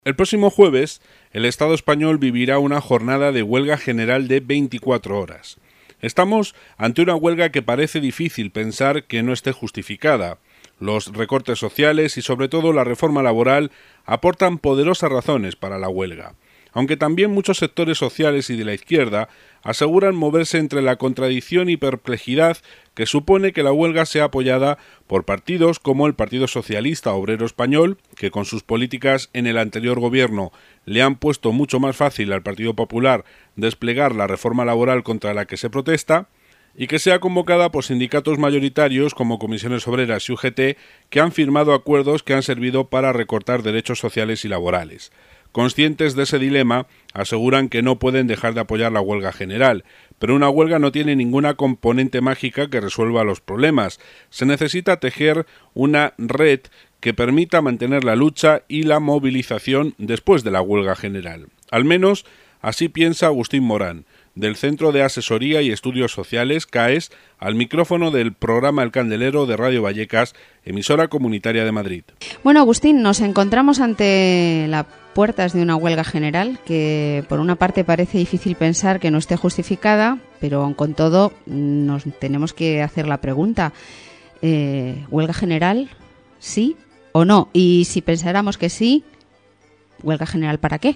El próximo jueves, el Estado español vivirá una jornada de huelga general de 24 horas. Estamos ante una huelga que parece difícil pensar que no esté justificada. Los recortes sociales y sobre todo la reforma laboral aportan poderosas razones para la huelga, aunque también muchos sectores sociales y de la izquierda aseguran moverse entre la contradicción y perplejidad que supone que la huelga sea apoyada por partidos como el Partido Socialista Obrero Español, que con sus políticas en el anterior gobierno le han puesto mucho más fácil al Partido Popular desplegar la reforma laboral contra la que se protesta, y que sea convocada por sindicatos mayoritarios como Comisiones Obreras y UGT, que han firmado acuerdos que han servido para recortar derechos sociales y laborales. Conscientes de ese dilema, aseguran que no pueden dejar de apoyar la huelga general, pero una huelga no tiene ninguna componente mágica que resuelva los problemas. Se necesita tejer una red que permita mantener la lucha y la movilización después de la huelga general. Al menos así piensa Agustín Morán, del Centro de Asesoría y Estudios Sociales, CAES, al micrófono del programa El Candelero de Radio Vallecas, emisora comunitaria de Madrid. Bueno, Agustín, nos encontramos ante las puertas de una huelga general que, por una parte, parece difícil pensar que no esté justificada, pero aun con todo nos tenemos que hacer la pregunta, ¿huelga general, sí o no? Y si pensáramos que sí, ¿huelga general para qué?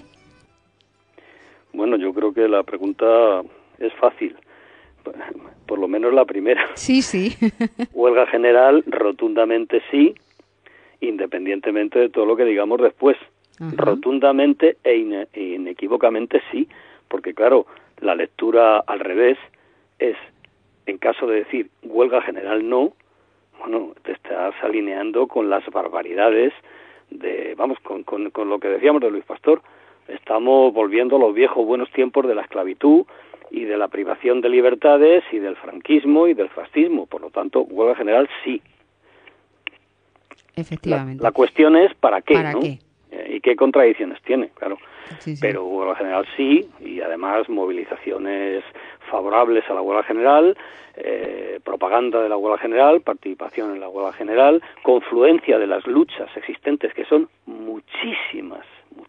Bueno, yo creo que la pregunta es fácil, por lo menos la primera. Sí. Huelga general, rotundamente sí, independientemente de todo lo que digamos después. Ajá. Rotundamente e inequívocamente sí, porque claro, la lectura al revés es, en caso de decir huelga general no, bueno, te estás alineando con las barbaridades de, con lo que decíamos de Luis Pastor. Estamos volviendo a los viejos buenos tiempos de la esclavitud y de la privación de libertades y del franquismo y del fascismo. Por lo tanto, huelga general sí. Efectivamente. La cuestión es ¿para qué? ¿Para ¿no? qué? ¿Y qué contradicciones tiene? Claro. Sí. Pero huelga general sí, y además movilizaciones favorables a la huelga general, propaganda de la huelga general, participación en la huelga general, confluencia de las luchas existentes, que son muchísimas,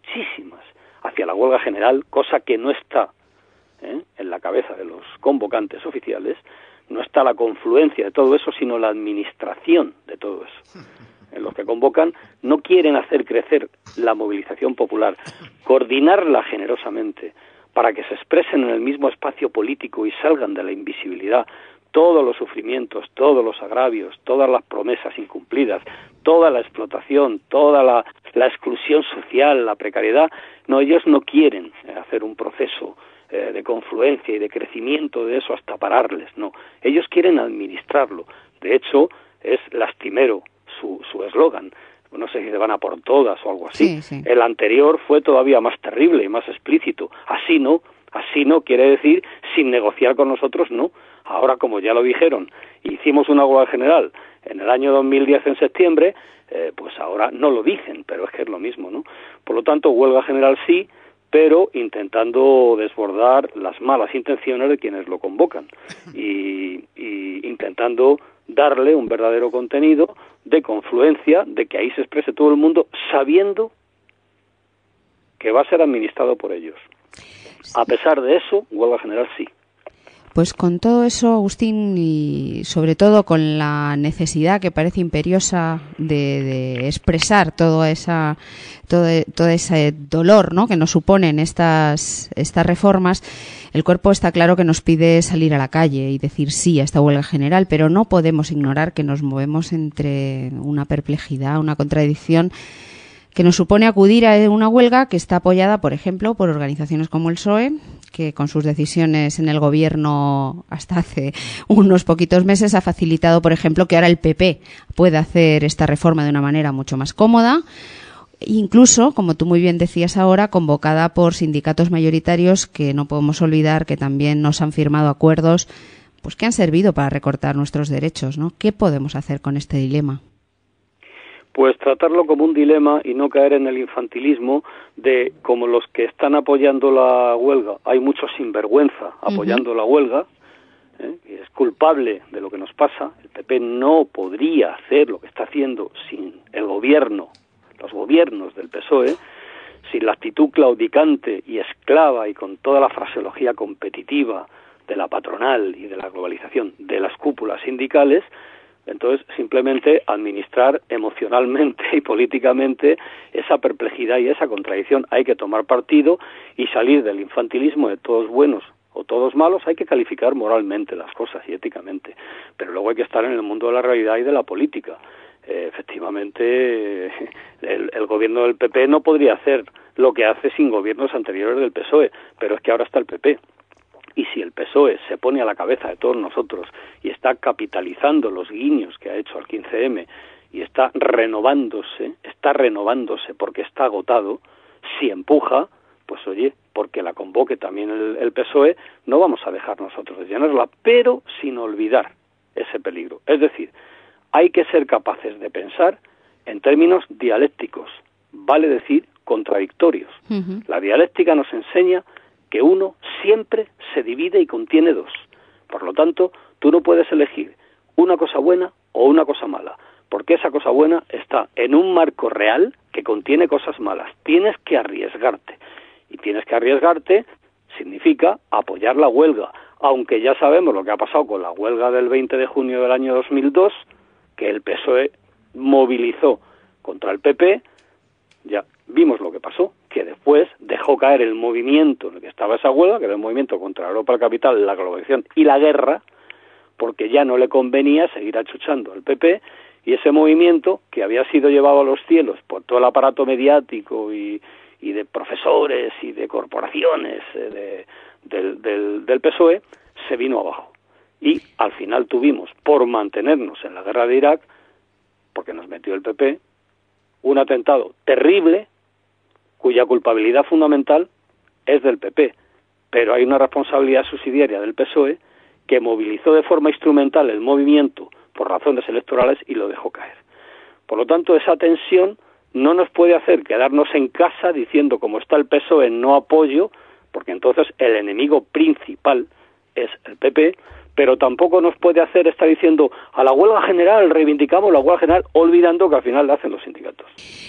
hacia la huelga general, cosa que no está en la cabeza de los convocantes oficiales. No está la confluencia de todo eso, sino la administración de todo eso. En los que convocan no quieren hacer crecer la movilización popular, coordinarla generosamente para que se expresen en el mismo espacio político y salgan de la invisibilidad todos los sufrimientos, todos los agravios, todas las promesas incumplidas, toda la explotación, toda la exclusión social, la precariedad. No, ellos no quieren hacer un proceso de confluencia y de crecimiento de eso hasta pararles, no. Ellos quieren administrarlo. De hecho, es lastimero su eslogan. No sé si se van a por todas o algo así. Sí. El anterior fue todavía más terrible y más explícito. Así no quiere decir sin negociar con nosotros, no. Ahora, como ya lo dijeron, hicimos una huelga general en el año 2010 en septiembre, pues ahora no lo dicen, pero es que es lo mismo, ¿no? Por lo tanto, huelga general sí, pero intentando desbordar las malas intenciones de quienes lo convocan y intentando darle un verdadero contenido de confluencia, de que ahí se exprese todo el mundo, sabiendo que va a ser administrado por ellos. A pesar de eso, huelga general sí. Pues con todo eso, Agustín, y sobre todo con la necesidad que parece imperiosa de expresar todo ese dolor, ¿no?, que nos suponen estas reformas, el cuerpo está claro que nos pide salir a la calle y decir sí a esta huelga general, pero no podemos ignorar que nos movemos entre una perplejidad, una contradicción que nos supone acudir a una huelga que está apoyada, por ejemplo, por organizaciones como el PSOE, que con sus decisiones en el gobierno hasta hace unos poquitos meses ha facilitado, por ejemplo, que ahora el PP pueda hacer esta reforma de una manera mucho más cómoda, incluso, como tú muy bien decías ahora, convocada por sindicatos mayoritarios que no podemos olvidar que también nos han firmado acuerdos pues que han servido para recortar nuestros derechos, ¿no? ¿Qué podemos hacer con este dilema? Pues tratarlo como un dilema y no caer en el infantilismo de, como los que están apoyando la huelga, hay muchos sinvergüenza apoyando la huelga, y es culpable de lo que nos pasa. El PP no podría hacer lo que está haciendo sin el gobierno, los gobiernos del PSOE, sin la actitud claudicante y esclava y con toda la fraseología competitiva de la patronal y de la globalización de las cúpulas sindicales, entonces simplemente administrar emocionalmente y políticamente esa perplejidad y esa contradicción. Hay que tomar partido y salir del infantilismo de todos buenos o todos malos. Hay que calificar moralmente las cosas y éticamente, pero luego hay que estar en el mundo de la realidad y de la política. Efectivamente, el gobierno del PP no podría hacer lo que hace sin gobiernos anteriores del PSOE, pero es que ahora está el PP. Y si el PSOE se pone a la cabeza de todos nosotros y está capitalizando los guiños que ha hecho al 15M y está renovándose porque está agotado, si empuja, pues oye, porque la convoque también el PSOE, no vamos a dejar nosotros de llenarla, pero sin olvidar ese peligro. Es decir, hay que ser capaces de pensar en términos dialécticos, vale decir, contradictorios. Uh-huh. La dialéctica nos enseña que uno siempre se divide y contiene dos. Por lo tanto, tú no puedes elegir una cosa buena o una cosa mala, porque esa cosa buena está en un marco real que contiene cosas malas. Tienes que arriesgarte. Y tienes que arriesgarte significa apoyar la huelga, aunque ya sabemos lo que ha pasado con la huelga del 20 de junio del año 2002, que el PSOE movilizó contra el PP. Ya vimos lo que pasó, que después dejó caer el movimiento en el que estaba esa huelga, que era el movimiento contra Europa al capital, la globalización y la guerra, porque ya no le convenía seguir achuchando al PP, y ese movimiento, que había sido llevado a los cielos por todo el aparato mediático y de profesores y de corporaciones del PSOE, se vino abajo. Y al final tuvimos, por mantenernos en la guerra de Irak, porque nos metió el PP, un atentado terrible cuya culpabilidad fundamental es del PP, pero hay una responsabilidad subsidiaria del PSOE que movilizó de forma instrumental el movimiento por razones electorales y lo dejó caer. Por lo tanto, esa tensión no nos puede hacer quedarnos en casa diciendo, como está el PSOE, no apoyo, porque entonces el enemigo principal es el PP, pero tampoco nos puede hacer estar diciendo a la huelga general, reivindicamos la huelga general, olvidando que al final la hacen los sindicatos.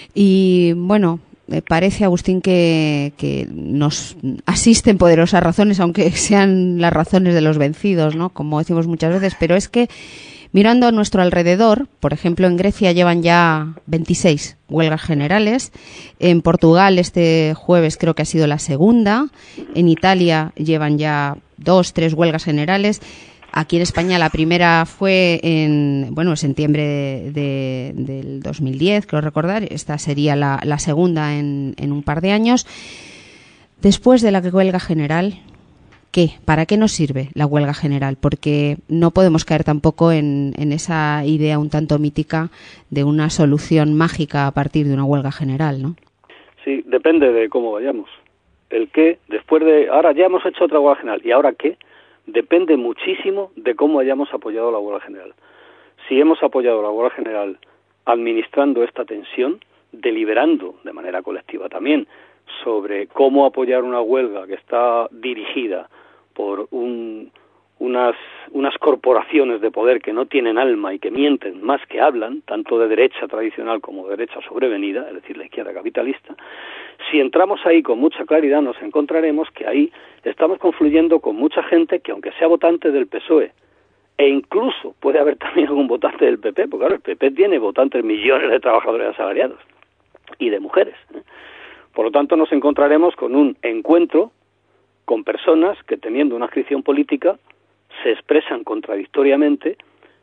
Y bueno, parece, Agustín, que nos asisten poderosas razones, aunque sean las razones de los vencidos, ¿no? Como decimos muchas veces, pero es que mirando a nuestro alrededor, por ejemplo, en Grecia llevan ya 26 huelgas generales, en Portugal este jueves creo que ha sido la segunda, en Italia llevan ya 2-3 huelgas generales. Aquí en España la primera fue en septiembre del 2010, creo recordar. Esta sería la segunda en un par de años. Después de la huelga general, ¿qué? ¿Para qué nos sirve la huelga general? Porque no podemos caer tampoco en esa idea un tanto mítica de una solución mágica a partir de una huelga general, ¿no? Sí, depende de cómo vayamos. El qué, después de... Ahora ya hemos hecho otra huelga general, ¿y ahora qué? Depende muchísimo de cómo hayamos apoyado la huelga general. Si hemos apoyado la huelga general administrando esta tensión, deliberando de manera colectiva también sobre cómo apoyar una huelga que está dirigida por unas corporaciones de poder que no tienen alma y que mienten más que hablan, tanto de derecha tradicional como de derecha sobrevenida, es decir, la izquierda capitalista. Si entramos ahí con mucha claridad, nos encontraremos que ahí estamos confluyendo con mucha gente que, aunque sea votante del PSOE, e incluso puede haber también algún votante del PP, porque claro, el PP tiene votantes, millones de trabajadores asalariados y de mujeres, ¿eh? Por lo tanto, nos encontraremos con un encuentro con personas que, teniendo una adscripción política, se expresan contradictoriamente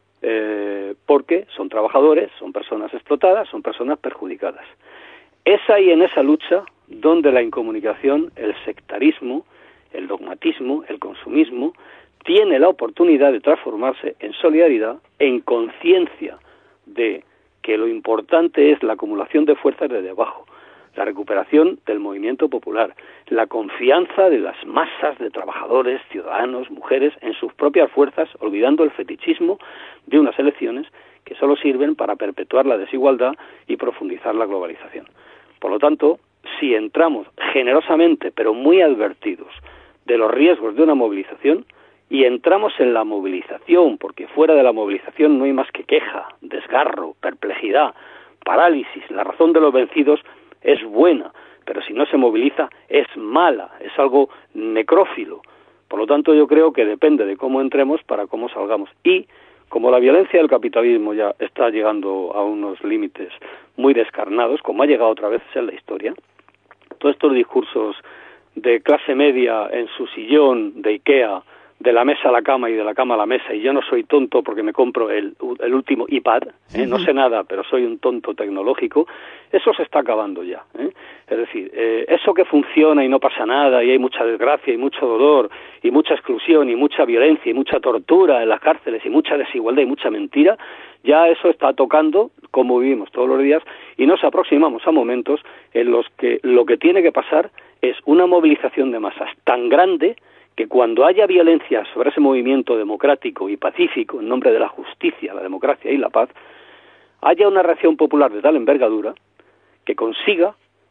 porque son trabajadores, son personas explotadas, son personas perjudicadas. Es ahí en esa lucha donde la incomunicación, el sectarismo, el dogmatismo, el consumismo, tiene la oportunidad de transformarse en solidaridad, en conciencia de que lo importante es la acumulación de fuerzas desde abajo, la recuperación del movimiento popular, la confianza de las masas de trabajadores, ciudadanos, mujeres en sus propias fuerzas, olvidando el fetichismo de unas elecciones que solo sirven para perpetuar la desigualdad y profundizar la globalización. Por lo tanto, si entramos generosamente, pero muy advertidos de los riesgos de una movilización, y entramos en la movilización, porque fuera de la movilización no hay más que queja, desgarro, perplejidad, parálisis, la razón de los vencidos es buena, pero si no se moviliza es mala, es algo necrófilo. Por lo tanto, yo creo que depende de cómo entremos para cómo salgamos. Y como la violencia del capitalismo ya está llegando a unos límites muy descarnados, como ha llegado otra vez en la historia, todos estos discursos de clase media en su sillón de IKEA, de la mesa a la cama y de la cama a la mesa, y yo no soy tonto porque me compro el último iPad, no sé nada, pero soy un tonto tecnológico, eso se está acabando ya. Es decir, eso que funciona y no pasa nada, y hay mucha desgracia y mucho dolor, y mucha exclusión, y mucha violencia, y mucha tortura en las cárceles, y mucha desigualdad y mucha mentira, ya eso está tocando como vivimos todos los días, y nos aproximamos a momentos en los que lo que tiene que pasar es una movilización de masas tan grande que cuando haya violencia sobre ese movimiento democrático y pacífico en nombre de la justicia, la democracia y la paz, haya una reacción popular de tal envergadura que consiga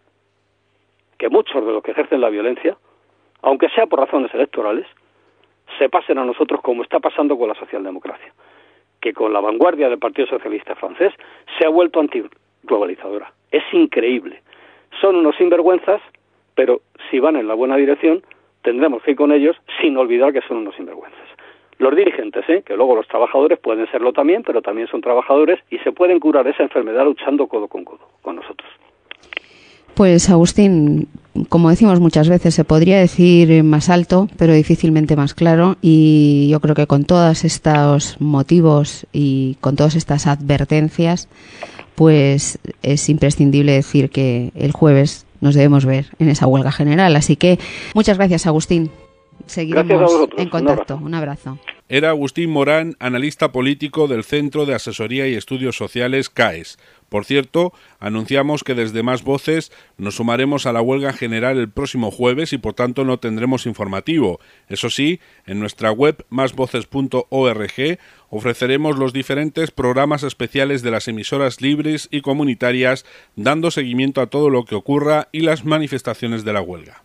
que muchos de los que ejercen la violencia, aunque sea por razones electorales, se pasen a nosotros como está pasando con la socialdemocracia, que con la vanguardia del Partido Socialista francés se ha vuelto antiglobalizadora. Es increíble. Son unos sinvergüenzas, pero si van en la buena dirección, tendremos que ir con ellos sin olvidar que son unos sinvergüenzas. Los dirigentes, que luego los trabajadores pueden serlo también, pero también son trabajadores y se pueden curar esa enfermedad luchando codo con nosotros. Pues Agustín, como decimos muchas veces, se podría decir más alto, pero difícilmente más claro, y yo creo que con todos estos motivos y con todas estas advertencias, pues es imprescindible decir que el jueves nos debemos ver en esa huelga general. Así que muchas gracias, Agustín. Seguiremos en contacto. Un abrazo. Era Agustín Morán, analista político del Centro de Asesoría y Estudios Sociales CAES. Por cierto, anunciamos que desde Más Voces nos sumaremos a la huelga general el próximo jueves y por tanto no tendremos informativo. Eso sí, en nuestra web másvoces.org ofreceremos los diferentes programas especiales de las emisoras libres y comunitarias, dando seguimiento a todo lo que ocurra y las manifestaciones de la huelga.